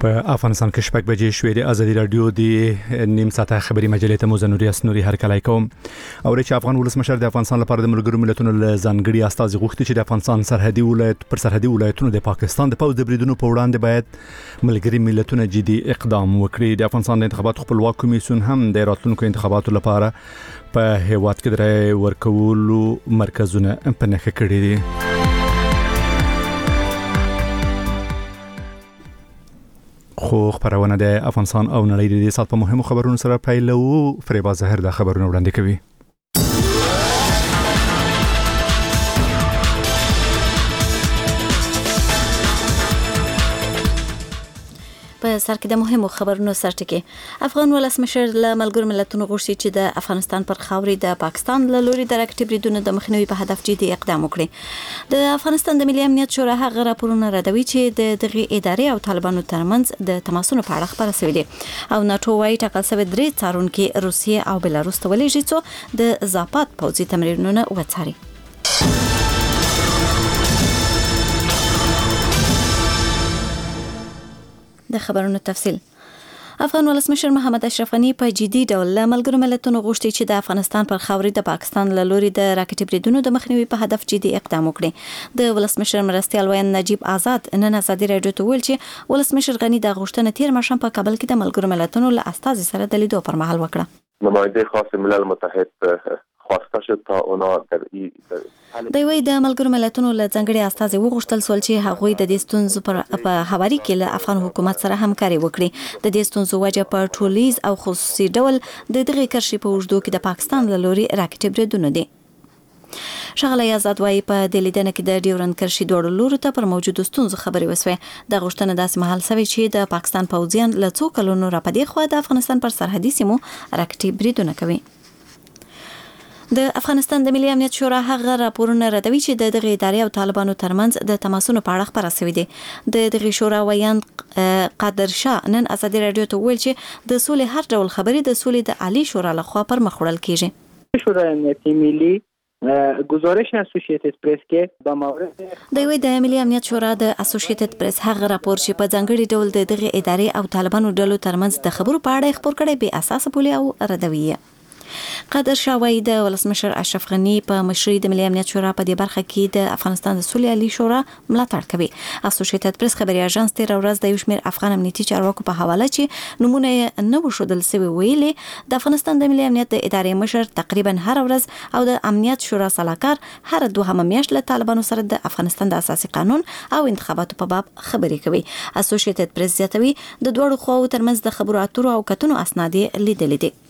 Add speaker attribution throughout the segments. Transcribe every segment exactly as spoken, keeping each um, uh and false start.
Speaker 1: په افغانستان کې شپږ بجې شوې د ازادي رادیو د نیم ساعته خبري مجلې ته موزنوري اسنوري هر کله کوم او چې افغان ولسمشر د افغانستان لپاره د ملګرو ملتونو له ځانګړي استازي غوښتي چې د افغانستان سرحدي ولایت پر سرحدي ولایتونو د پاکستان د پوز د بریدونو په وړاندې باید ملګري ملتونه جدي اقدام وکړي. د افغانستان د انتخاباتو خپلواک کمیسیون هم د راتلونکو انتخاباتو لپاره په هیواد کې درې ورکولو مرکزونه په نښه کړی دي. خو خبرونه د افغانستان او نړۍ د سات په مهمو خبرونو سره پیلو. فریبا زهر د خبرونو وړاندې کوي.
Speaker 2: په سر کې د مهمو خبرونو سرټکی افغان ولسمشر له ملګرو ملتونو غوښتي چې د افغانستان پر خاورې د پاکستان له لوري د راکټي بریدونو د مخنیوي په هدف جدي اقدام وکړي. د افغانستان د ملي امنیت شورا هغه راپورونه ردوي چې د دغه ادارې او طالبانو ترمنځ د تماسونو په اړه خبره شوې ده او ناتو وايي ټاکل شوی درې څارونکي روسیه او بلاروس ته ولېږي چې د زاپات پوځي تمرینونه وڅاري. د خبرونو تفصیل. افغان ولسمشر محمد اشرف غنی په جدي ډول له ملګرو ملتونو غوښتي چې د افغانستان پر خاورې د پاکستان له لوري د راکټي بریدونو د مخنیوي په هدف جدي اقدام وکړي. د ولسمشر مرستیال وین نجیب آزاد نن ازادي رادیو ته ویل چې ولسمشر غنی د غوښتنې تیر ماښام په کابل کې د ملګرو ملتونو له استازي سره د لیدو پر مهال وکړه.
Speaker 3: نماینده خاص ملل متحد خواسته شد تا اونا در ای
Speaker 2: د وی د ملګرو ملتونو له ځنګړي استازي وغوښتل سول چې هغوی د دې ستونزو پر په حواري کې له افغان حکومت سره همکاري وکړي. د دې ستونزو وجه په ټولیز او خصوصي ډول د دغه کرشي په وجودو کې د پاکستان له لوري راکټي بریدونه دي. شغله آزاد وايي په د لیدنه کې د ډیورن کرشي دوړ لورو ته پر موجودو ستونزو خبري وسوي. د غوښتنه داسې محل سوي چې د پاکستان پوځیان له څو کلونو را پدې خو د افغانستان پر سرحدي سیمو راکټي بریدونه کوي. د افغانستان د ملي امنیت شورا هغه راپورونه ردوي چې د دغه ادارې او طالبانو ترمنځ د تماسونو په اړه خبره شوې ده. د دغه شورا ویان قادر شاه نن ازادي رادیو ته ویل چې د سولې هر ډول خبرې د سولې د عالی شورا لخوا پر مخ وړل کیږي.
Speaker 4: شورای امنیتي ملی گزارش اسوسییتد پریس کې د مورد
Speaker 2: د وی د ملي امنیت شورا د اسوسییتد پریس هغه راپور چې په ځانګړي ډول د دغه ادارې او طالبانو ډلو ترمنځ د خبرو په اړه خبر کړي به اساس بولی او ردوي. قادر شاه وايي د ولسمشر اشرف غنی په مشرۍ د ملي امنیت شورا په دې برخه کې د افغانستان د سولې عالی شورا ملاتړ کوي. اسوسییتد پریس خبري اژانس تیر ورځ د یو شمېر افغان امنیتي چارواکو په حواله چې نمونه نه وشودل سوي ویلي د افغانستان د ملي امنیت د ادارې مشر تقریبا هر ورځ او د امنیت شورا سلاکار هر دوه میاشت له طالبانو سره د افغانستان د اساسي قانون او انتخاباتو په باب خبري کوي. اسوسییتد پریس زیاتوي د دوړو خواو ترمنځ د خبرو اترو او کتنو اسناد لیدل دي.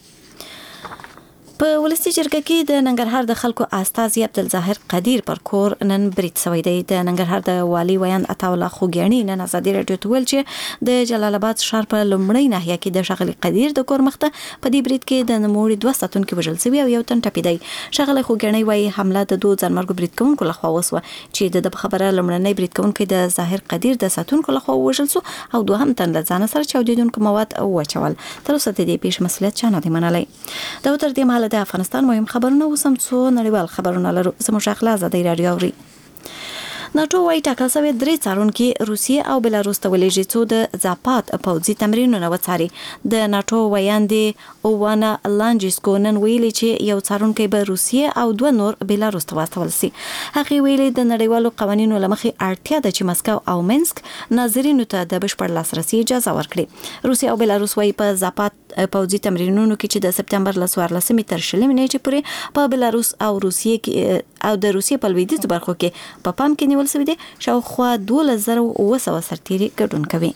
Speaker 2: په ولسی جرګه کې د ننګرهار د خلکو استازي عبدالظاهر قدیر پر کور نن برید شوی دی. د ننګرهار د والی ویان عطاالله خوګیانی نن ازادي رادیو ته ویل چې د جلال آباد ښار په لومړی ناحیه کې د شغلي قدیر د کور مخته په دې برید کې د نوموړي دوه ساتونکو وژل شوي او یو تن ټپي دی. شغله خوګیانی وايي حمله د دوه ځانمرګو برید کوونکو لخوا وسوه چې د خبره لومړنۍ برید کوونکو د ظاهر قدیر د ساتونکو لخوا وژل شو او دوهم تن له ځان سره چاودیدونکو مواد واچول. تر اوسه د دې پیښ مسؤلیت چا نه دی منلی. دا تر دې مهاله د افغانستان مهم خبرونه وسم څو نړیوال خبرونه لرو. زموږ اخلاص ازادي رادیو اوري. ناتو وايي ټاکل شوی درې څارونکي روسیه او بلاروس ته ولېږي چې د زاپات پوځي تمرینونه وڅاري. د ناتو ویاندې اووانا لانجسکو نن ویلي چې یو څارونکی به روسیه او دوه نور بلاروس ته واستول شي. هغه ویلي د نړیوالو قوانینو لمخې اړتیا ده چې مسکو او منسک ناظرینو ته د بشپړ لاسرسي اجازه ورکړي. روسیه او بلاروس وايي په زاپات پوځي تمرینونو کې چې د سپتمبر ل څوارلسمې تر شلمې نیټې پورې په بلاروس او روسیه کې او د روسیې په لویدیځ برخو کې په پام کې نیول شوی دی شاوخوا دولس زره اوه سوه سرتیري ګډون کوي.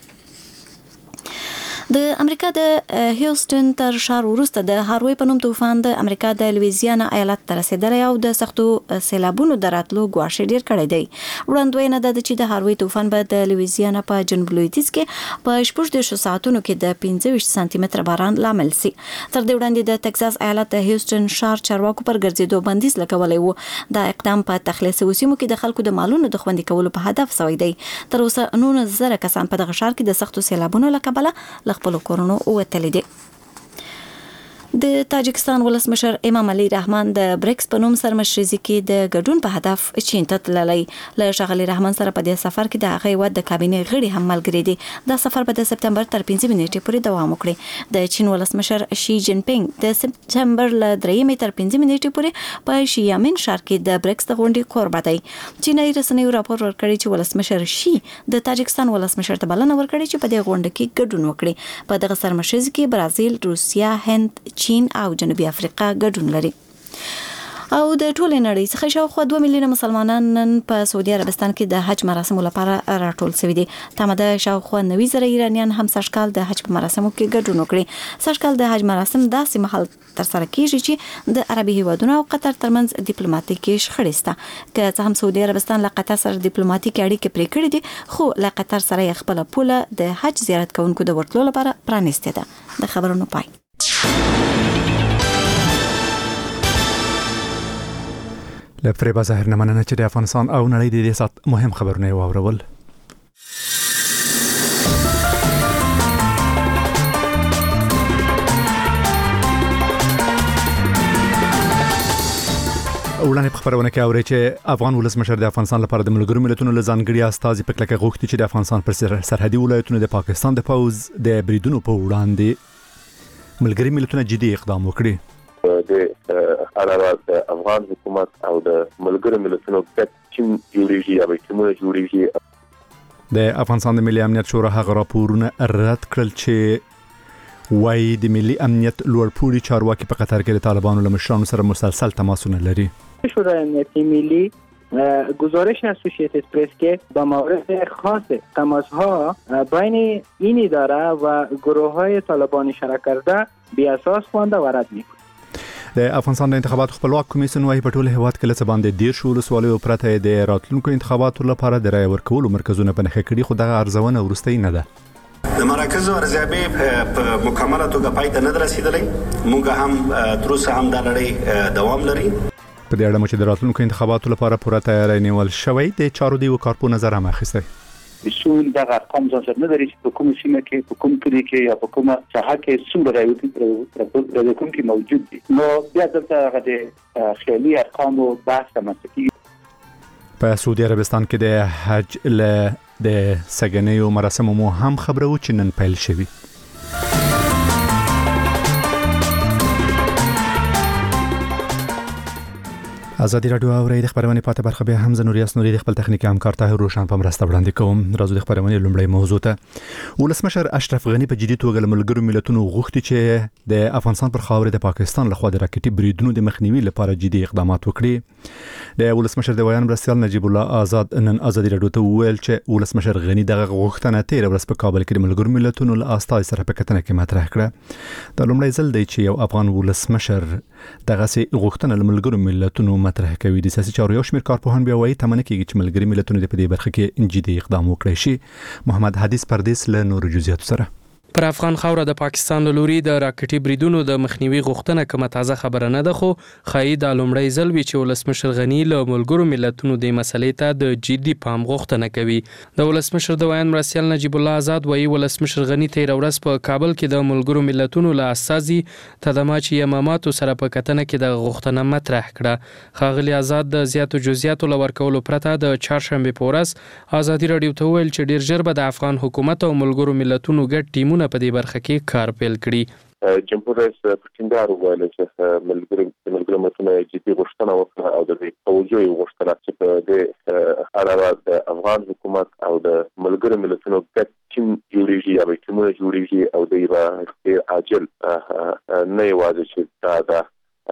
Speaker 2: د امریکا د هیوستن تر ښار وروسته د هاروی په نوم طوفان د امریکا د لویزیانا ایالت ته رسیدلی او د سختو سیلابونو د راتلو ګواښ ډیر کړی دی. وړاندوینه ده چې د هاروی طوفان به د لویزیانا په جنوب لویدیځ کې په شپږ دېرشو ساعتونو کې د پنځه ویشت سانتي متره باران لامل شي. تر دې وړاندې د ټکساس ایالت د هیوستن ښار چارواکو پر ګرځېدو بندیز لګولی و. دا اقدام په تخلیصي سیمو کې د خلکو د مالونو د خوندي کولو په هدف شوی دی. تر اوسه نولس زره کسان په دغه ښار کې د سختو سیلابونو له کبله خپل کورونو وتلي دي. د تاجکستان ولسمشر امام علي رحمان د بریکس په نوم سرمشري کې د ګډون په هدف چین ته تللی. له ښاغلي رحمان سره په دې سفر کې د هغه هیواد د کابینې غړي هم ملګري دي. دا سفر به د سپتمبر تر پنځه نیټې پورې دوام وکړي. د چین ولسمشر شي جین پینګ د سپتمبر له درې تر پنځه نیټې پورې په شیامین ښار کې د بریکس د غونډې کوربه دی. چینایي رسنیو راپور ورکړی چې ولسمشر شي د تاجکستان ولسمشر ته بلنه ورکړي چې په دې غونډه کې ګډون وکړي. په دغه سرمشري کې برازیل، روسیا، هند، چین او جنوبي افریقا ګډون لري. او د ټولې نړۍ څخه شاوخوا دوه میلیونه مسلمانان نن په سعودي عربستان کې د حج مراسمو لپاره راټول شوي دي. تمه ده شاوخوا نوي زره ایرانیان هم سږکال د حج په مراسمو کې ګډون وکړي. سږکال د حج مراسم داسې مهال ترسره کیږي چې د عربي هیوادونو او قطر ترمنځ ډیپلوماټیکي شخړې شته. که څه هم سعودي عربستان له قطر سره ډیپلوماټیکي اړیکې پرې کړې دي، خو له قطر سره خپل پوله د حج زیارت کوونکو د ورتلو لپاره پرانیستې ده. د خبرونو پای.
Speaker 1: لفريبا زهر نه مننه چې د افغانستان او نړۍ د دې سات مهم خبرونه واورول. وړاندې په خبرونه کې اوري چې افغان ولسمشر د افغانستان لپاره د ملګرو ملتونو له ځانګړي استازي په کلکه غوښتي چې د افغانستان پر سرحدي ولایتونو د پاکستان د پوز د بریدونو په وړاندې ملګري ملتونه جدي اقدام وکړي.
Speaker 3: د علاوه د افغان حکومت او د ملګرو ملتونو ګډ ټیم جوړیږي او ټیمونه جوړیږي.
Speaker 1: د افغانستان د ملي امنیت شورا هغه راپورونه رد کړل چې وايي د ملي امنیت لوړپوړي چارواکي په قطر کې د طالبانو له مشرانو سره مسلسل تماسونه لري.
Speaker 4: شورای امنیتی ملی گزارش اسوسییتد پرس که با مورد خاص تماس‌ها بین این اداره و گروه‌های طالبانی شرکت کرده بی‌اساس خوانده و رد می‌کنه.
Speaker 1: د افغانستان د انتخاباتو خپلواک کمیسیون وايي په ټول هیواد کې لڅ باندې ډیر شو ولسوالۍ پرته د راتلونکو انتخاباتو لپاره د رای ورکولو مرکزونه په نخښه کړي، خو دغه ارزونه ورستۍ نه ده.
Speaker 5: د مرکزو ارزیابي په مکمله توګه پای ته نه رسیدلې. موږ هم تر اوسه هم د لړۍ دوام لري.
Speaker 1: په دې اړه چې د راتلونکو انتخاباتو لپاره پوره تیاری نیول شوی د چارو دیو کارپو نظر هم اخیستی.
Speaker 6: اصول دغه ارقام ځان نه لري چې په کوم سیمه کې په کوم کلی کې یا په کومه ساحه کې څومره راوځي د کوم کې موجود دي. نو بیا دلته هغه د خیالي ارقامو بحث تمسکی.
Speaker 1: په سعودي عربستان کې د حج له د سګنیو مراسمو مو هم خبرو چې نن پیل شوی. ازادي رادیو او د خبرونه پاتې برخه به هم زنوریاس نوري د خپل تخنیکی همکار طاهر روشن په مرسته وړاندې کوم. راځو د خبرونه لومړی موضوع ته. ولسمشر اشرف غنی په جدي توګه ملګرو ملتونو غوښتي چې د افغانستان پر خاور د پاکستان لخوا د راکټي بریدونو د مخنیوي لپاره جدي اقدامات وکړي. د ولسمشر د ویان مرستيال نجیب الله آزاد نن ازادي رادیو ته ویل چې ولسمشر غنی دغه غوښتنه تیر ورځ په کابل کې د ملګرو ملتونو له استاد سره په کتنه کې مطرح کړه. د لومړی ځل دی چې یو افغان ولسمشر دغه سي غوښتنه له ملګرو ملتونو مطرح کوي. د سیاسي چارو یو شمېر کارپوهان بیا وایي تمنه کېږي چې ملګري ملتونو د پدې برخه کې جدي اقدام وکړي شي. محمد حدیث پردیس له نور جزئیات سره.
Speaker 7: پر افغان خاوره د پاکستان له لوري د راکټي بریدونو د مخنیوي غوښتنه کومه تازه خبره نه ده، خو خای د لومړی ځل وی چې ولسمشر غنی له ملګرو ملتونو د مسلې ته د جدي پام غوښتنه کوي. د ولسمشر د ویان مرستيال نجیب الله آزاد وایي ولسمشر غنی تیر ورځ په کابل کې د ملګرو ملتونو له اساسي تدماچ یماماتو سره په کتنه کې د غوښتنه مطرح کړه. خاغلی آزاد د زیاتو جزئیاتو لور کولو پرته د چهارشنبه په ورځ ازادي رادیو ته ویل چې ډیر ژر به د افغان حکومت او ملګرو ملتونو ګډ ټیمونه په دې برخه کې کار پیل کړي.
Speaker 3: جمهور رئیس پرچندار وویل چې ملګرو ملګرو ملتونو جدي غوښتنه وکړه او د توجه غوښتنه چې په دې علاوه د افغان حکومت او د ملګرو ملتونو ګډ ټیم جوړیږي او ټیمونه جوړیږي او د یو عاجل نه یوازې چې دا د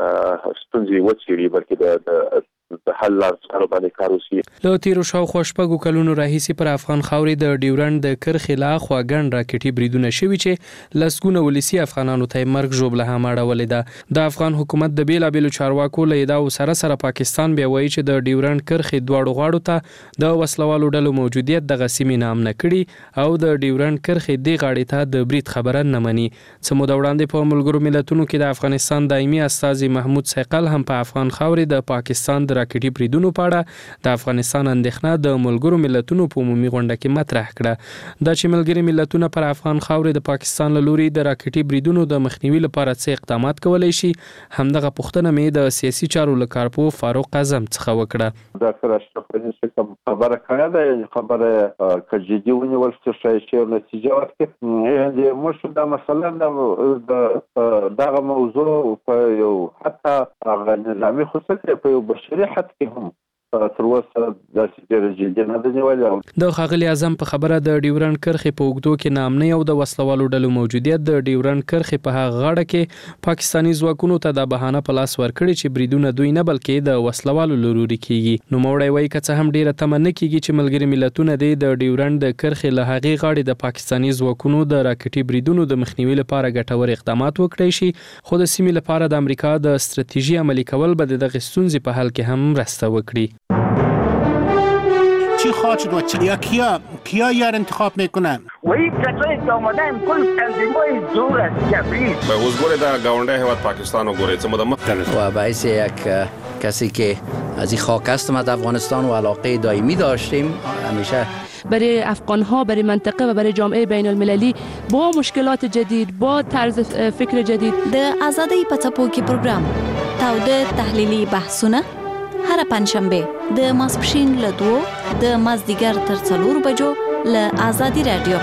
Speaker 3: ستونزې وڅېړي بلکې د د حل لارو باندې کار وشي.
Speaker 7: له تیرو شاوخوا شپږو کلونو راهیسې پر افغان خاورې د ډیورنډ د کرښې لا خوا ګڼ راکټي بریدونه شوي چې لسګونه ولسي افغانانو ته مرګ ژوبله هم اړولې ده. د افغان حکومت د بیلابیلو چارواکو له ادعاو سره سره پاکستان بیا وایي چې د ډیورنډ کرښې دواړو غاړو ته د وسلوالو ډلو موجودیت دغه سیمې نامنه کړي او د ډیورنډ کرښې دې غاړې ته د برید خبره نه مني. څه موده وړاندې په ملګرو ملتونو کې د افغانستان دایمي استازي محمود ثقل هم په افغان خاورې د پاکستان د راکټي راکټي بریدونو په اړه د افغانستان اندېښنه د ملګرو ملتونو په عمومي غونډه کې مطرح کړه. دا چې ملګري ملتونه پر افغان خاورې د پاکستان له لوري د راکټي بریدونو د مخنیوي لپاره څه اقدامات کولای شي، همدغه پوښتنه مې د سیاسي چارو له کارپو فاروق اعظم څخه وکړه.
Speaker 8: ډاکټر اشرف غني څخه خبره کړې ده، یعنې خبره کجدي ونیول چې شایسته نتیجه ورکړي. یعنې موږ دا مثلا د دغه موضوع په یو حتی هغه نظامي خصوصیت په یو بشري حد کې هم تر اوسه داسې ډېره جدي نه ده نیولې.
Speaker 7: د ښاغلي اعظم په خبره د ډیورنډ کرښې په اوږدو کې ناامنۍ او د وسلوالو ډلو موجودیت د ډیورنډ کرښې په هغه غاړه کې پاکستاني ځواکونو ته د بهانه په لاس ورکړي چې بریدونه دوی نه بلکې د وسلوالو لوري کیږي. نو موړی وایي که څه هم ډیره تمه نه کیږي چې ملګري ملتونه د ډیورنډ د کرښې له هغې غاړې د پاکستاني ځواکونو د راکټي بریدونو د مخنیوي لپاره ګټور اقدامات وکړي شي، خو د سیمې لپاره د امریکا د ستراتیژي عملي کول به د دغه ستونزې په حل کې هم مرسته وکړي.
Speaker 9: چی خواهد شد و چی؟ یا کیا کیا یار انتخاب میکنن؟
Speaker 10: و این کسایی که آمدن کل تنظیمای دور از جبریل
Speaker 11: به حضور در گاونده هیواد پاکستان و گوریت مدام
Speaker 12: و باعث یک کسی که از این خاک هستم از افغانستان و علاقه دائمی داشتیم همیشه
Speaker 13: برای افغان ها، برای منطقه و برای جامعه بین المللی با مشکلات جدید، با طرز فکر جدید.
Speaker 2: د آزادی په څپو کې پروګرام تاوده تحلیلی بحثونه هر پنځشنبه د ماسپښین له دوه د مازدیګر تر څلور بجو له آزادی رادیو.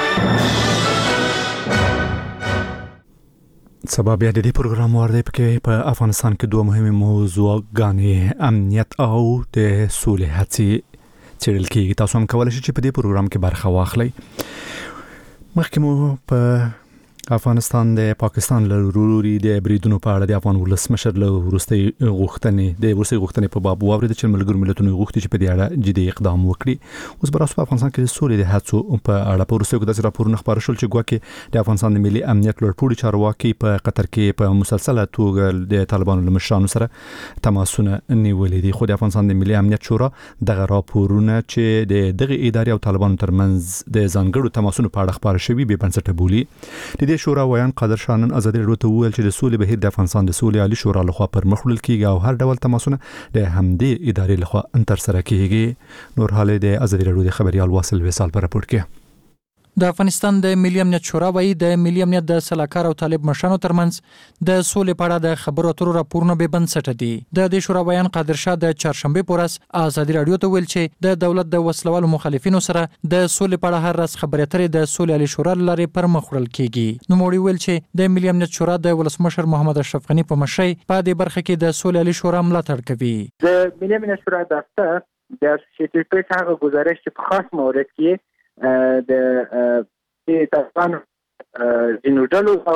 Speaker 1: سبا بیا د دې پروګرام ورده پکې په افغانستان کې دوه مهمه موضوعګانې امنیت او د سولې هڅې چیرل کېږي. تاسو هم کولای شئ چې په دې پروګرام کې برخه واخلئ. مخکې مو په افغانستان د پاکستان له لوري د بریدونو په اړه د افغان ولسمشر له وروستي غوښتنې د وروستي غوښتنې په باب واورید چې ملګرو ملتونو غوښتي چې په دې اړه جدي اقدام وکړي. اوس براسو په افغانستان کې د سولې د هڅو په اړه په وروستي کې داسې راپورونه خبر شول چې ګواکې د افغانستان د ملي امنیت لوړپوړي چارواکي په قطر کې په مسلسله توګه د طالبانو له مشرانو سره تماسونه نیولې دي. خو د افغانستان د ملي امنیت شورا دغه راپورونه چې د دغه ادارې او طالبانو ترمنځ د ځانګړو تماسونو په اړه خبر شوي به بنسټه بولي. د شورا ویان قادر شانن ازادي راډیو ته ویل چې د سولې بهیر د افغانستان د سولې عالی شورا لخوا پر مخ وړل کیږي او هر ډول تماسونه د همدې ادارې لخوا تر سره کیږي. نور حال د ازادي راډیو د خبريال واصل وصال پر راپور کې
Speaker 14: د افغانستان د ملي امنیت شورا وایي د ملي امنیت د سلاکار او طالب مشرانو ترمنځ د سولې په اړه د خبرو اترو راپورونه به بنسټه دي. د دې شورا بیان قادر شاه د چهارشنبه پورس ازادي راډیو ته ویل چې د دولت د وسلوالو مخالفینو سره د سولې په اړه هر راز خبرې اترې د سولې عالی شورا لارې پر مخ وړل کیږي. نو موړي ویل چې د ملي امنیت شورا د ولسمشر محمد اشرف غنی په مشرۍ په دې برخه کې د سولې عالی شورا ملاتړ کوي.
Speaker 4: د ملي امنیت شورا دفتر د اسوسییټډ پریس هغه گزارش چې په خاص مورد کې د چې طالبان جنو ډلو او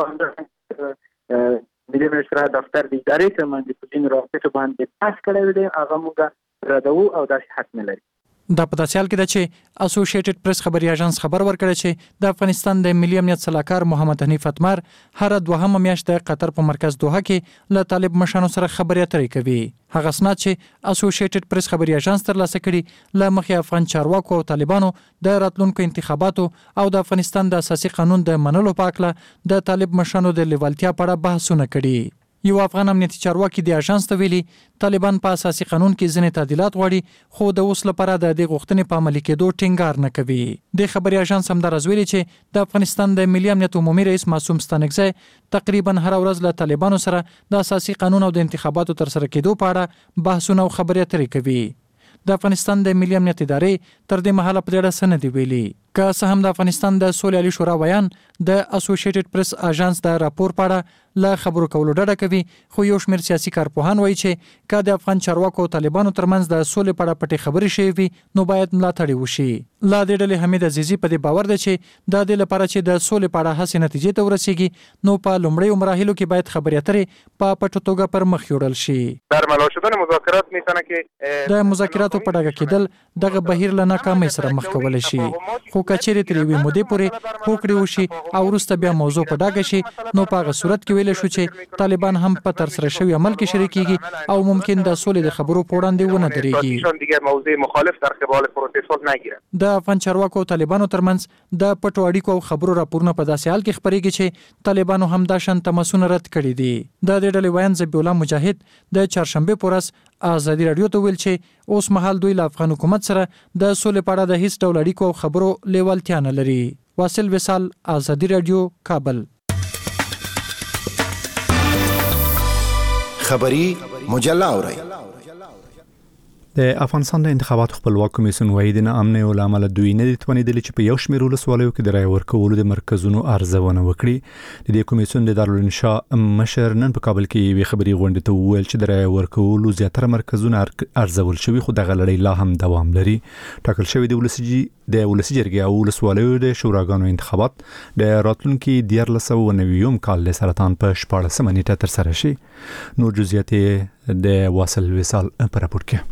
Speaker 4: ملي امنیت شورا دفتر د ادارې ترمنځ په دین راپورټ باندې پاس کړی دی، هغه موږ ردو او داسې حق نه لري.
Speaker 14: دا په داسې حال کې ده چې اسوسییټډ پریس خبري اژانس خبر ورکړی چې د افغانستان د ملي امنیت سلاکار محمد حنیف اتمر هر دوهمه میاشت د قطر په مرکز دوحه کې له طالب مشرانو سره خبرې اترې کوي. هغه اسناد چې اسوسییټډ پریس خبري اژانس ترلاسه کړي له مخې افغان چارواکو او طالبانو د راتلونکو انتخاباتو او د افغانستان د اساسي قانون د منلو په اړه د طالب مشرانو د لیوالتیا په اړه بحثونه کړي. یو افغان امنیتي چارواکي د اژانس ته ویلي طالبان په اساسي قانون کې ځینې تعدیلات غواړي، خو د اوس لپاره د دې غوښتنې په عملي کېدو ټینګار نه کوي. د خبري اژانس همدارس ویلي چې د افغانستان د ملي امنیت عمومي رئیس معصوم ستانکزی تقریبا هر ورځ له طالبانو سره د اساسي قانون او د انتخاباتو تر سره کېدو په اړه بحثونه او خبرې اترې کوي. د افغانستان د ملي امنیت ادارې تر دې مهاله په اړه څه نه دی ویلي. که څه هم د افغانستان د سولې عالی شورا ویان د اسوسییټډ پریس اژانس د راپور په اړه له خبرو کولو ډډه کوي، خو یو شمېر سیاسي کارپوهان وایي چې که د افغان چارواکو او طالبانو ترمنځ د سولې په اړه پټې خبرې شوې وي نو باید ملاتړ وشي. لا د ډلې حمید عزیزي په دې باور دی چې د دې لپاره چې د سولې په اړه هڅې نتیجې ته ورسیږي نو په لومړیو مراحلو کې باید خبرې اترې په پټو توګه پر مخ یوړل شي.
Speaker 15: برملا شدن مذاکرات میتونه کې
Speaker 14: د مذاکراتو په ډګه کېدل دغه بهیر له ناکامۍ سره مخ کولی شي، خو کچېرې تر یوې مودې پورې هوکړې وشي او وروسته بیا موضوع په ډاګه شي نو په هغه صورت کې ویلی شو چې طالبان هم په ترسره شوي عمل کې شریکېږي او ممکن د سولې د خبرو په وړاندې ونه درېږي. د افغان چارواکو او طالبانو ترمنځ د پټو اړیکو او خبرو راپورونه په داسې حال کې خپرېږي چې طالبانو هم دا شان تماسونه رد کړي دي. د دې ډلې ویان ذبیح الله مجاهد د چهارشنبه په ورځ ازادي رادیو ته ویل چې اوس مهال دوی له افغان حکومت سره د سولې په اړه د هیڅ ډول اړیکو او خبرو لیوالتیا نه لري. واصل وصال، ازادي رادیو، کابل.
Speaker 16: خبری مجله اورئ.
Speaker 1: د افغانستان د انتخاباتو خپلواک کمیسیون وایي د ناامنۍ له امله دوی نه دي توانیدلي چې په یو شمېر ولسوالیو کې د رایې ورکولو د مرکزونو ارزونه وکړي. د دې کمیسیون د دارالانشا مشر نن په کابل کې یوې خبري غونډې ته وویل چې د رایې ورکولو زیاتره مرکزونه ارزول شوي، خو دغه لړۍ لا هم دوام لري. ټاکل شوی د ولسي د ولسي جرګې او ولسوالیو د شوراګانو انتخابات د راتلونکي دیارلس سوه نوي کال د سرطان په شپاړسمه نیټه ترسره شي. نور جزئیات د واصل وصال په راپور کې.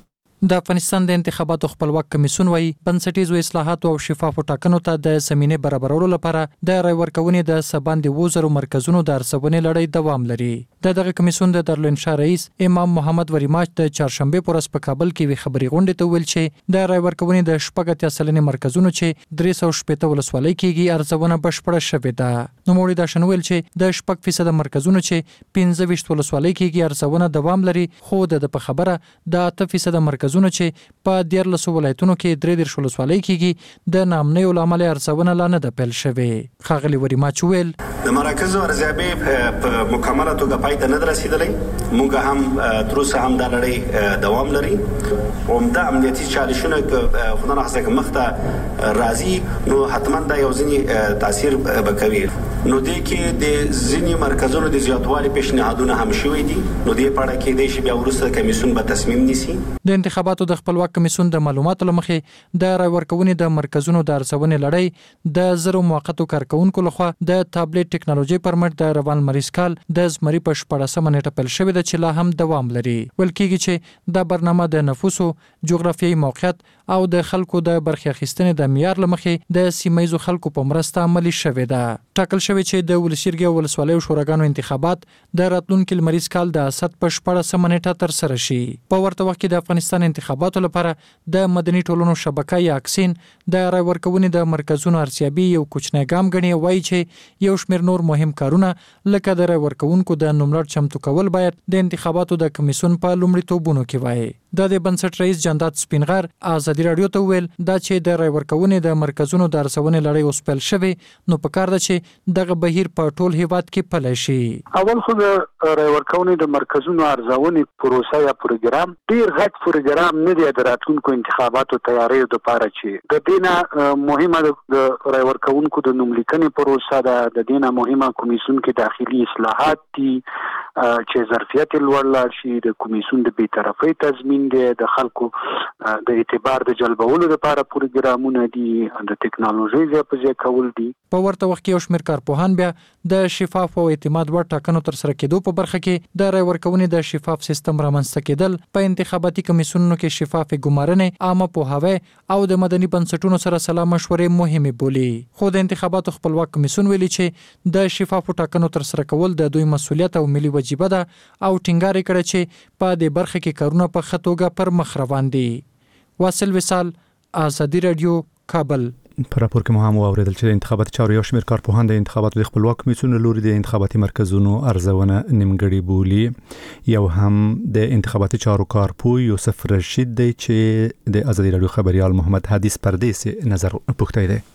Speaker 14: د افغانستان د انتخاباتو خپلواک کمیسیون وایي بنسټیزو اصلاحاتو او شفافو ټاکنو ته د زمینه برابرولو لپاره د رای ورکونې د سباندې وزرو مرکزونو د ارزونې لړۍ دوام لري. د دغه کمیسیون د دارالانشا رئیس امام محمد وریماچ د چهارشنبه پر ورځ په کابل کې وی خبري غونډې ته ویل چې د رای ورکونې د شپږ اتیا سلنې مرکزونو چې درې سوه شپږ ولسوالۍ کېږي ارزونه بشپړه شوې ده. نو موږ دا شنویل چې د شپږ فیصد مرکزونو چې پنځه ویشت ولسوالۍ کېږي ارزونه دوام لري، خو د په خبره د اته فیصد مرکز چې په دیارلس ولایتونو کې درې دېرش ولسوالۍ کېږي د ناامنۍ له امله ارزونه لا نه ده پیل شوې. ښاغلي وریماچ ویل
Speaker 5: د مرکزو ارزیابي په مکمله توګه پای ته نه رسیدلې. موږ هم تر اوسه هم د لړۍ دوام لري. عمده امنیتي چالشونه خدای ناخسته مخته راځي نو حتما دا یو ځینی تاثیر وکوي. نو دې کې د ځینی مرکزونو د زیاتوالي پیشنهادونه هم شوي دي. نو دې په اړه کې د شی بیا وروسته کمیسیون به تصمیم نیسي.
Speaker 14: د انتخاباتو د خپلواک کمیسیون د معلوماتو لمخې د رای ورکونې د مرکزونو د ارزونې لړۍ د زرو موقتو کارکونکو لخوا د تابلیټ ټکنالوژي پرمټ د روان مریض کال د زمري په شپاړسمه نیټه پیل شوې ده چې لا هم دوام لري. ول کېږي چې دا برنامه د نفوسو، جغرافیایي موقعیت او د خلکو د برخې اخیستنې د معیار لمخې د سیمایزو خلکو په مرسته عملي شوې ده. ټاکل شوی چې د ولسیرګي او ولسوالیو شوراګانو انتخابات د راتلونکي لمریز کال د اسد په شپاړسمه نیټه ترسره شي. په ورته وخت کې د افغانستان انتخاباتو لپاره د مدني ټولنو شبکه یا اکسین د رای ورکونې د مرکزونو ارزیابي یو کوچنی ګام ګڼي. وایي چې یو شمېر نور مهم کارونه لکه د رای ورکونکو د نوملړ چمتو کول باید د انتخاباتو د کمیسیون په لومړیتوبونو کې وایي. د بنسټ رئیس جندات سپینغر ازادي رادیو ته ویل دا چې د رای ورکونې د مرکزونو د ارزونې لړۍ اوس پیل شوې نو په کار ده چې دغه بهیر په ټول هیواد کې پلی شي.
Speaker 17: اول خو د رای ورکونې د مرکزونو ارزونې پروسه یا پروګرام ډیر غټ پروګرام نه دی د راتلونکو انتخاباتو تیاری لپاره چې د دینه مهمه د رای ورکونکو د نوملیکنې پروسه ده. د دینه مهمه کمیسیون کې داخلي اصلاحات دي چې ظرفیت لوړ شي. د کمیسیون د بی‌طرفۍ تضمین دی، د خلکو د اعتبار د جلبولو لپاره پروګرامونه دي، د ټکنالوژي ځای په ځای کول دي.
Speaker 14: په ورته وخت کې یو شمېر کارپوهان بیا د شفاف او اعتماد وړ ټاکنو تر سره کېدو په برخه کې د رای ورکونې د شفاف سیستم رامنځته کېدل، په انتخاباتي کمیسیونونو کې شفاف ګمارنې، عامه پوهاوی او د مدني بنسټونو سره سلا مشورې مهمه بولي. خو د انتخاباتو خپلواک کمیسیون ویلي چې د شفافو ټاکنو تر سره کول د دوی مسولیت او ملي وجیبه ده او ټینګار کړی چې په دې برخه کې کارونه په ښه توګه پر مخ روان دي. واصل وصال، ازادي رادیو، کابل.
Speaker 1: په راپور کې مو هم واوریدل چې د انتخاباتي چارو یو شمېر کارپوهان د انتخاباتو د خپلواک کمیسیون لوري د انتخاباتي مرکزونو ارزونه نیمګړې بولي. یو هم د انتخاباتي چارو کارپوه یوسف رشید دی چې د ازادي رادیو خبريال محمد حدیث پردیسي نظر پوښتنه دی.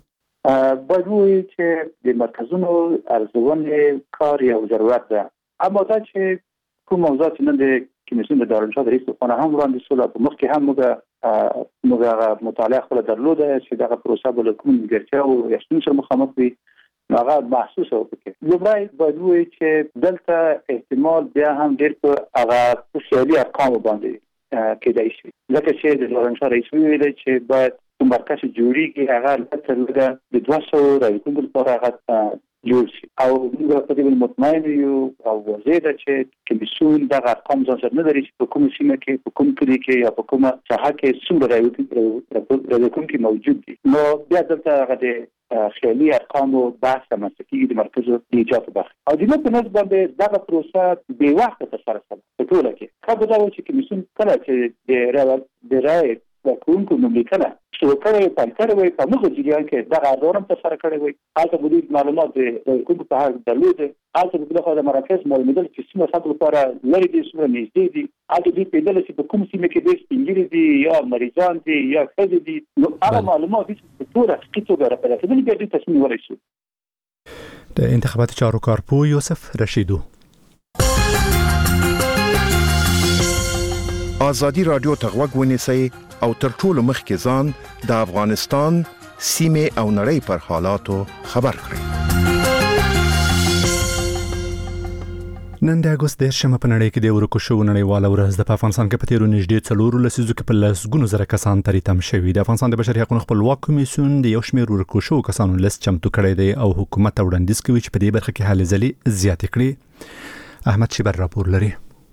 Speaker 6: باید وایي چې د مرکزونو ارزونه کار یو ضرورت ده. اما دا چې کوم موضوعات نه د کمیسیون د دارالانشا د رئیس لخوا هم وړاندې شول، په مخکې هم موږ موږ مطالعه خپله درلوده چې دغه پروسه به له کومو نیمګړتیاوو یا ستونزو سره مخامخ وي، نو هغه محسوسه وکړي. لومړی باید ووایي چې دلته احتمال بیا هم ډېر په هغه خیالي ارقامو باندې کېدای شي، ځکه چې د دارالانشا رئیس ویلي چې باید کوم مرکز جوړیږي هغه لږ لږ د دوه سوه رایې لپاره هغه جوړ شي او موږ په دې مطمئن یو او واضح ده چې کمیسیون دغه ارقام ځان سره نه لري چې په کومه سیمه کې په کوم کلي کې یا په کومه ساحه کې څومره رایې کوونکي موجود دي. نو بیا دلته هغه د خیالي ارقامو بحث رامنځته کېږي د مرکزو د ایجاد په برخه او د نو په نسبت باندې دغه پروسه بې وخته ترسره شوه. په ټوله کې ښه به دا و چې کمیسیون کله چې د رایې د کوونکو مملکتونه چې کله پالتر وي په موږ جریان کې د غاړورم په سره کړی وي حالت مدیر معلومات د کوم په هغه درلود حالت د بلخو د مراکز معلومات چې څنګه ساتل لپاره لري دي څنګه نږدې دي حالت دې په دله چې په کوم سیمه کې د سپینګری دي یا مریضان دي یا خځې دي نو هغه معلومات چې په ټول حقیقت غره په دې کې د تصمیم ورسي
Speaker 1: د انتخابات چارو کارپو یوسف رشیدو.
Speaker 16: آزادی رادیو تغوږ ونیسئ او تر ټولو مخکې ځان د افغانستان سیمې او نړۍ پر حالاتو خبر کړئ.
Speaker 1: نن د اگست دیرشمه په نړۍ کې د ورکو شوو نړیواله ورځ ده. په افغانستان کې په تیرو نږدې څلورو لسیزو کې په لسګونو زره کسان تریتم شوي. د افغانستان د بشري حقوقو خپلواک کمیسیون د یو شمېر ورکو شوو کسانو لیست چمتو کړی دی او حکومت ته وړاندیز کوي چې په دې برخه کې هلې ځلې زیاتې کړي. احمد شیبر راپور لري.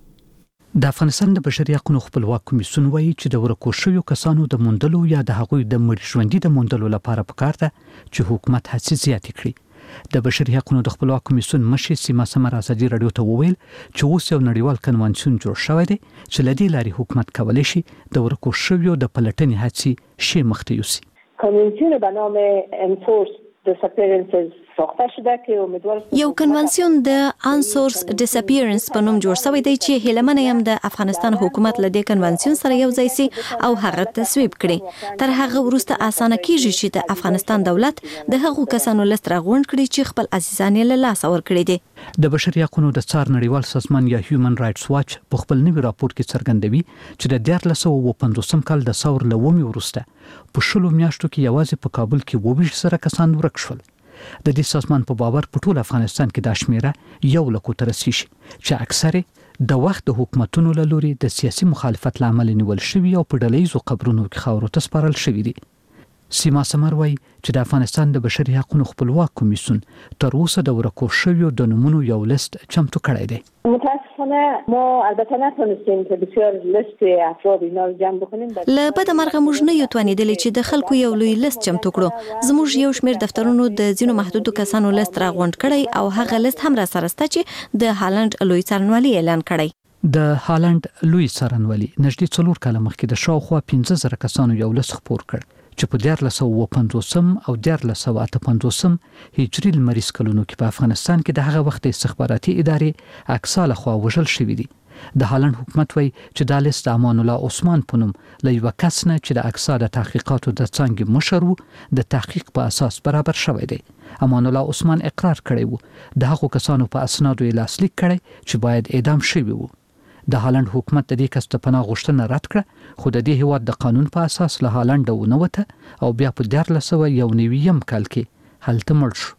Speaker 18: د افغانستان د بشري حقوقو خپلواک کمیسیون وایي چې د ورکو شویو کسانو د موندلو یا د هغوی د مړ ژوندۍ د موندلو لپاره پکار ده چې حکومت هڅې زیاتې کړي. د بشري حقوقو د خپلواک کمیسیون مشر سیما سمر ازادي رادیو ته وویل چې اوس یو نړیوال کنوانسیون جوړ شوی دی چې لدی لاري حکومت کولی شي د ورکو شویو د پلټنې هڅې شي مخته یوسي.
Speaker 19: کنوانسیون به نام انفورس disappearances ساخته شده که امیدوار
Speaker 2: یو کنوانسیون د انسورس ډیساپیرنس په نوم جوړ شوی دی چې هیلمنه يم د افغانستان حکومت له دې کنوانسیون سره یو ځای سي او هغه تصویب کړي. تر هغه وروسته اسانه کیږي چې د افغانستان دولت د هغو کسانو لست راغونډ کړي چې خپل عزیزان له لاس اور کړي دي.
Speaker 18: د بشري حقوقو د څار نړیوال سازمان یا هیومن رائټس واچ په خپل نوي راپور کې څرګندوي چې د دیار لسو پنځوسم کال د ثور لومي وروسته په شلو میاشتو کې یوازې په کابل کې وویش سره کسان ورک شول. د دې سازمان په باور په ټول افغانستان کې د شمیره یو لکو تر رسیدي چې اکثره د وخت د حکومتونو له لوري د سیاسي مخالفت لامل نیول شوی او په ډلهیزو قبرونو کې خاورو ته سپارل شوی دي. سیما سمر وایي چې د افغانستان د بشري حقوقو خپلواک کمیسیون تر اوسه د ورکو شویو د نمونو یو لیست چمتو کړی دی.
Speaker 19: متاسفانه ما البته نتونستیم که بسیار لیست افراد اینا رو جمع بکنیم.
Speaker 2: له بده مرغه موږ نه یو توانیدلی چې د خلکو یو لوی لیست چمتو کړو. زموږ یو شمېر دفترونو د ځینو محدودو کسانو لیست راغونډ کړی او هغه لیست هم را سره سته چې د هالند لوی څارنوالي اعلان کړی.
Speaker 18: د هالند لوی څارنوالي نږدې څلور کاله مخکې د شاوخوا پنځه زره کسانو یو لیست خپور کړ چې په دیارلس سوه پنځوسم او دیارلس سوه اته پنځوسم هجري لمریز کلونو کې په افغانستان کې د هغه وخت استخباراتي ادارې اکثر لخوا وژل شوې دي. د هالند حکومت وایي چې دا لیست امان الله عثمان په نوم له یو کس نه چې د اکثر د تحقیقاتو د څانګې مشر و د تحقیق په اساس برابر شوی دی. امان الله عثمان اقرار کړی و د هغو کسانو په اسنادو یې لاسلیک کړی چې باید اعدام شوي وو. د هالند حکومت د دې کس ته پناه غوښتنه رد کړه خو د دې هیواد د قانون په اساس له هالند ونوته او بیا په دیارلس سوه یو نویم کال کې هلته مړ شو.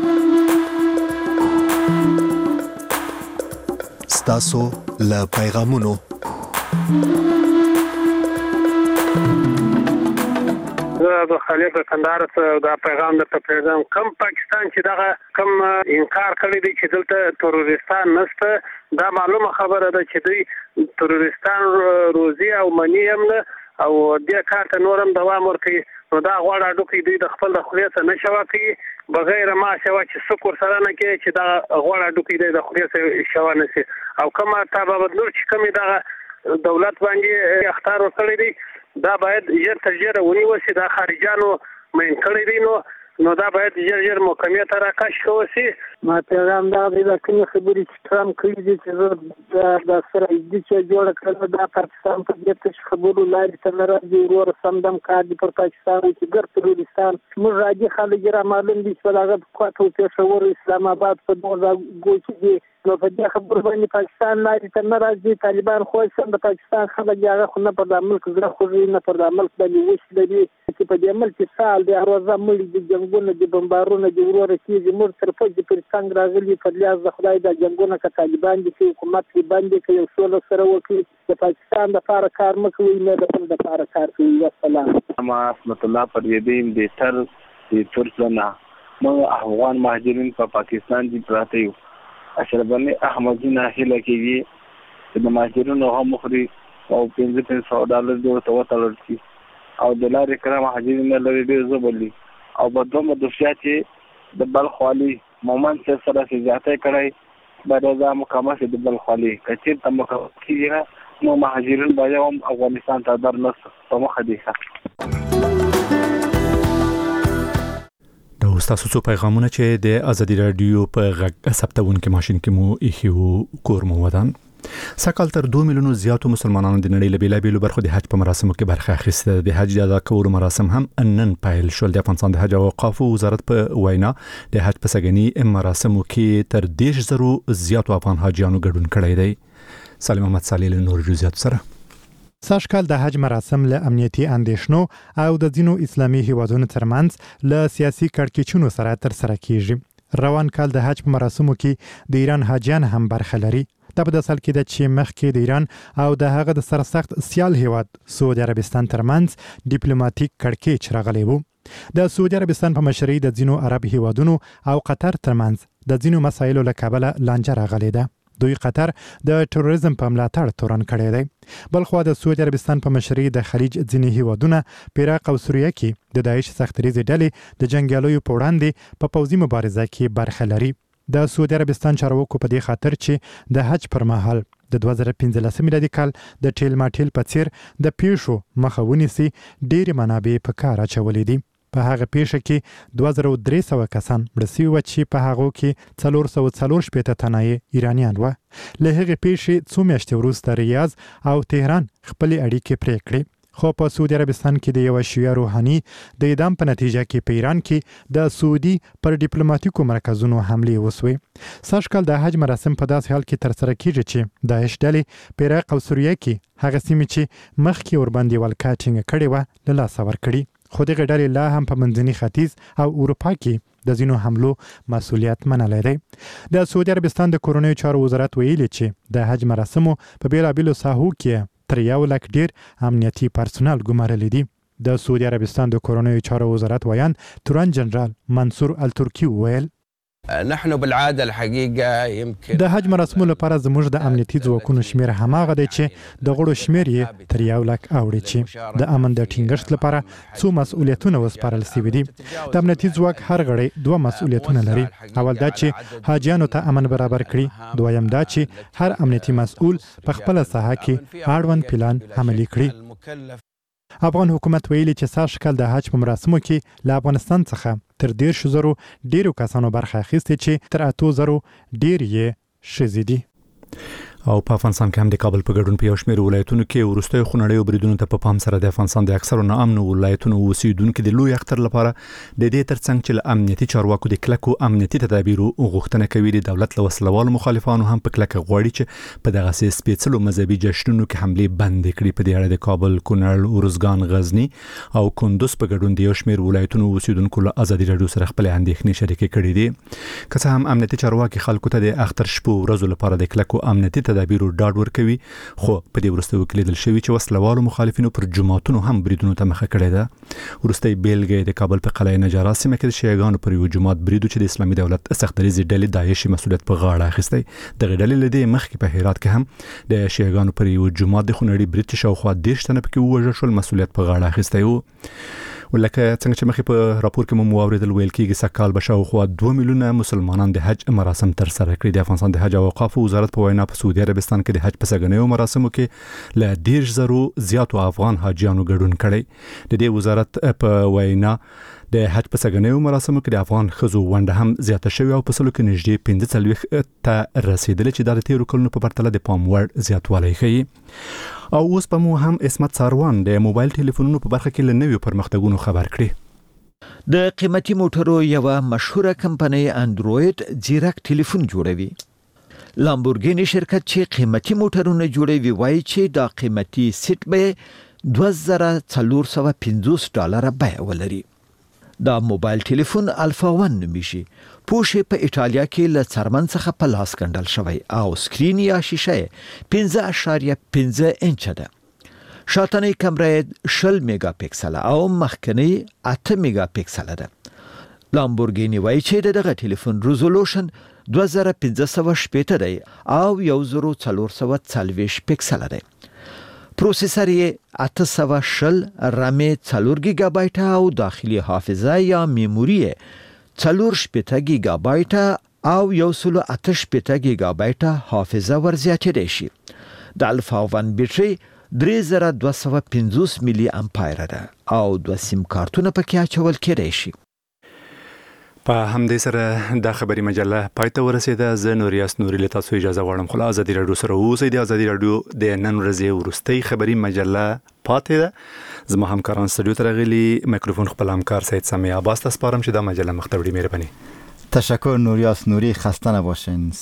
Speaker 16: ستاسو له پیغامونو
Speaker 15: د خلیفه کندهار څخه دا پیغام درته پرېږدم. کم پاکستان چې دغه کم انکار کړی دی چې دلته تروریستان نشته دا معلومه خبره ده چې دوی تروریستان روزي او منی هم نه او دې کار ته نور هم دوام ورکوي. نو دا غواړه ډوکې دوی د خپل د خولې څخه نه شوه کوي بغیر ما شوه چې څوک ورسره نه کوي چې دا غواړه ډوکې دی د خولې څخه شوه نه شي. او کومه تابعت نور چې کومې دغه دولت باندې اختار ورکړی دی دا باید ژر تر ژره ونیول شي. دا خارجانو مین کړی دی نو نو دا باید ژر ژر محکمې ته راکش شي.
Speaker 4: ما پیغام دا دی دا کومې خبرې چې ټرمپ کوي دي چې زه د سره دې چې جوړه کړل دا پاکستان په دې کې خبرو لاري ته نه راځي ورور سمدم کار دی پر پاکستان چې ګر تروریستان موږ راځي خلک را معلوم دي چې هغه خاطر پېښور اسلام آباد په دوه ګوچ دي نو په دې خبرو باندې پاکستان لاري ته نه راځي. طالبان خو سم د پاکستان خلک هغه خو نه پر د ملک زړه خو نه پر د ملک باندې وښ لري چې په دې ملک سال د هروازه ملي د جنگونو د بمبارونو د ورور کېږي مر تر په پر څنګه راغلي په لیاز د خدای د جنگونو کې طالبان دي چې حکومت یې باندې کوي یو څول سره وکړي د پاکستان د لپاره کار مکوي نه د خپل لپاره کار کوي. والسلام.
Speaker 20: ما اسمت الله پرویدین د تر د ترڅنا مو افغان مهاجرین په پا پاکستان دي پراته یو اشربني احمدی نه هله کېږي د مهاجرینو هم مخري او پنځه پنځه سوه ډالر د ورته وتړل شي او د لارې کرام مهاجرین لري ډېر زبرلي او په دومره دوسیا چې د بلخ والي مومن سره سره زیاته کړی باید دا مقامه چې د بلخ والي کچې ته مقام کېږي نو مهاجرین باید هم افغانستان ته در نس په مخه دي.
Speaker 1: د تاسو څو پیغامونه چې د ازادي رادیو په غږ ثبتونکو ماشين کې مو ایښیو کور مو ودان. سکهال تر دوه میلیونو زیاتو مسلمانانو د نړۍ له بیلابېلو برخو د حج په مراسمو کې برخه اخیسته. د حج د ادا کولو مراسم هم نن پیل شول. د افغانستان د حج او اوقاف وزارت په وینا د حج په سګنی مراسمو کې تر دیش زرو زیاتو افغان حاجیانو ګډون کړی دی. سالم احمد صالح له نور جزئیات سره.
Speaker 21: سږکال د حج مراسم له امنیتي اندېښنو او د ځینو اسلامي هیوادونو ترمنځ له سیاسي کړکېچونو سره تر سره کیږي. روان کال د حج په مراسمو کې د ایران حاجیان هم برخه لري. دا په داسې حال کې د چې مخکې د ایران او د هغه د سرسخت سیال هیواد سعودي عربستان ترمنځ ډیپلوماټیک کړکېچ راغلی وو. د سعودي عربستان په مشرۍ د ځینو عرب هیوادونو او قطر ترمنځ د ځینو مسایلو له کبله لانجه راغلی ده. دوی قطر د تروریزم په ملاتړ تورن کړی دی. بلخو د سعودي عربستان په مشرۍ د خلیج ځینې هیوادونه په عراق او سوریه کې د داعش سختریزې ډلې د جنگیالیو په وړاندې په پوځي مبارزه کې برخه لري. د سعودي عربستان چارواکو په دې خاطر چې د حج پر مهال د دوه زره پنځلس میلادي کال د ټیل ماټیل په څیر د پیښو مخه ونیسي ډېرې منابع په کار اچولې دي. په هغه پیښه کې دوه زره درې سوه کسان مړه شوي وو چې په هغو کې څلور سوه څلور شپېته تنه ایرانیان وو. له هغې پیښې څو میاشتې وروسته ریاض او تهران خپلې اړیکې پرې کړې. خو په سعودي عربستان کې د یو شیعه روحاني د اعدام په نتیجه کې په ایران کې د سعودي پر ډیپلوماټیکو مرکزونو حملې وسوې. سږکال د حج مراسم په داسې حال کې ترسره کیږي چې داعش ډلې په عراق او سوریه کې هغه سیمې چې مخکې ورباندې ولکه ټینګه کړې وه له لاسه ورکړي. خو دغه ډلې لا هم په منځني ختیځ او اروپا کې د ځینو حملو مسؤلیت منلی دی. د سعودي عربستان د کورنیو چارو وزارت ویلي چې د حج مراسمو په بیلابیلو ساحو کې تر یو لک ډیر امنیتي پرسونل ګمارلی دي. د سعودي عربستان د کورنیو چارو وزارت ویان تورن جنرال منصور الترکی ویل
Speaker 22: نحن بالعاده الحقيقه يمكن
Speaker 21: د حج مراسمو لپاره زموږ د امنیتي ځواکونو شمیر هماغه دی چې د غړو شمیر یې تر یو لک اوړي چې د امن د ټینګښت لپاره څو مسؤلیتونه وسپارل شوي دي. د امنیتي ځواک هر غړی دوه مسؤلیتونه لري. اول دا چې حاجیانو ته امن برابر کړي. دویم دا چې هر امنیتي مسؤل په خپله ساحه کې اړوند پلان عملي کړي. افغان حکومت ویلي چې سږکال د حج په مراسمو کې له افغانستان څخه تر دیرش زرو ډیرو کسانو برخه اخیستې چې تر اتو زرو ډیر یې ښځې دي. او په افغانستان کې هم د کابل په ګډون په یو شمېر ولایتونو کې وروستیو خونړیو بریدونو ته په پام سره د افغانستان د اکثرو ناامنو ولایتونو اوسیدونکو د لوی اختر لپاره د دې ترڅنګ چې له امنیتي چارواکو د کلکو امنیتي تدابیرو غوښتنه کوي، د دولت له وسلوالو مخالفانو هم په کلکه غواړي چې په دغسې سپېڅلو مذهبي جشنونو کې حملې بندې کړي. په دې اړه د کابل، کونړ، ارزګان، غزني او کندوز په ګډون د یو شمېر ولایتونو اوسیدونکو له ازادي راډیو سره خپلې اندېښنې شریکې کړي دي. که څه هم امنیتي چارواکي خلکو ته د اختر شپو ورځو لپاره د کلکو امنیتي تدابیرو ډاډ کوي، خو په دې وروستیو کې لیدل شوي چې وسلوالو مخالفینو پر جوماتونو هم بریدونو ته مخه کړې ده. وروستۍ بیلګه د کابل په قلعه نجراب سیمه کې د شیعاګانو پر یو جومات بریدو چې د اسلامي دولت سختدریزې ډلې داعش مسؤلیت په غاړه اخیستی. دغه ډلې له دې مخکې په هرات کې هم د شیعاګانو پر یو جومات د خونړي برید چې شاوخوا دېرش تنه پکې ووژل شول مسؤلیت په غاړه اخیستی و. ولکه څنګه چې مخې په راپور کې مو واوریدل ویل کېږي سږکال به شاوخوا دوه میلیونه مسلمانان د حج مراسم ترسره کړي. د افغانستان د حج او اوقاف وزارت په وینا په سعودي عربستان کې د حج په سګنیو مراسمو کې له دیرش زرو زیاتو افغان حاجیانو ګډون کړی. د دې وزارت په وینا د حج په سګنیو مراسمو کې د افغان ښځو ونډه هم زیاته شوې او په سلو کې نږدې پنځه څلوېښت ته رسېدلې چې دا د تېرو کلونو په پرتله د پام وړ زیاتوالی ښیي. او اوس په مو هم اسمت ساروان د موبایل ټلیفونونو په برخه کې له نویو پرمختګونو خبر کړي.
Speaker 23: د قیمتي موټرو یوه مشهوره کمپنۍ اندروید ځیرک ټلیفون جوړوي. لامبورګینی شرکت چې قیمتي موټرونه جوړوي وایي چې دا قیمتي سیټ به دوه زره څلور سوه پنځوس ډالره بیه ولري. دا موبایل ټلیفون الفا ون نومیږي. پوښ په ایټالیا کې له څرمن څخه په لاس ګنډل شوی او سکرین یا شیشه پنځه اعشاریه پنځه انچه ده. شاتنی کمره شل میگا پکسل او مخکنی اته میگا پکسل ده. لامبورګینی وایي چې دغه ټلیفون ریزولوشن دوه زره پنځه سوه شپېته دی او یو زره څلور سوه څلوېښت پکسل دی. پروسیسر یې اته سوه شل، رام یې څلور ګیګا بایټه او داخلي حافظه یا میموري یې څلور شپېته ګیګا بایټه او یو سلو اته شپېته ګیګا بایټه حافظه ورزیاتېدی شي. د الفا ون بیټري درې زره دوه سوه پنځوس ملي امپایر ده او دوه سیم کارتونه پکې اچول کېدای شي.
Speaker 1: په همدې سره د خبري مجله پای ته ورسېده. زه نوریاس نوري له تاسو اجازه غواړم. خو ازادي رادیو سره اوسئ. د ازادي رادیو د نن ورځې وروستۍ خبري مجله پاتې ده. زما همکاران استودیو ته راغلي. میکروفون خپل همکار سید سمیع عباس ته سپارم چې دا مجله مخته وړي. مهرباني.
Speaker 3: تشکر نوریاس نوری. خسته نباشین.